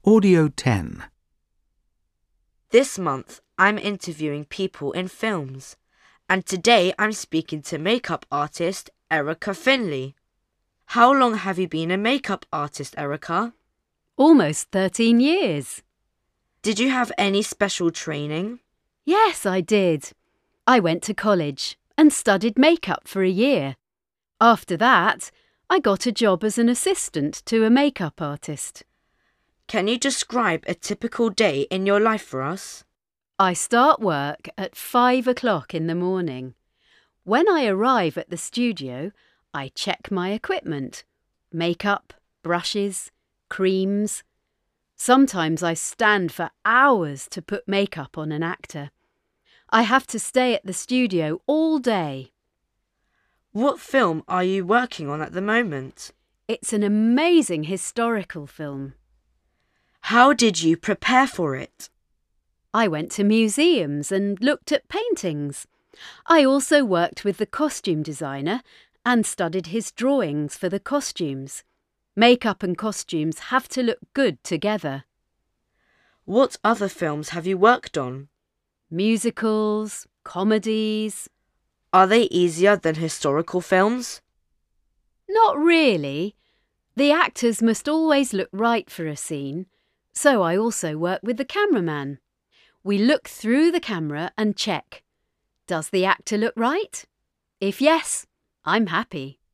Audio 10. This month, I'm interviewing people in films, and today I'm speaking to makeup artist Erica Finley. How long have you been a makeup artist, Erica? Almost 13 years. Did you have any special training? Yes, I did. I went to college and studied makeup for a year. After that, I got a job as an assistant to a makeup artist. Can you describe a typical day in your life for us? I start work at 5 o'clock in the morning. When I arrive at the studio, I check my equipment: makeup, brushes, creams. Sometimes I stand for hours to put makeup on an actor. I have to stay at the studio all day. What film are you working on at the moment? It's an amazing historical film. How did you prepare for it? I went to museums and looked at paintings. I also worked with the costume designer and studied his drawings for the costumes. Makeup and costumes have to look good together. What other films have you worked on? Musicals, comedies. Are they easier than historical films? Not really. The actors must always look right for a scene, so I also work with the cameraman. We look through the camera and check. Does the actor look right? If yes, I'm happy.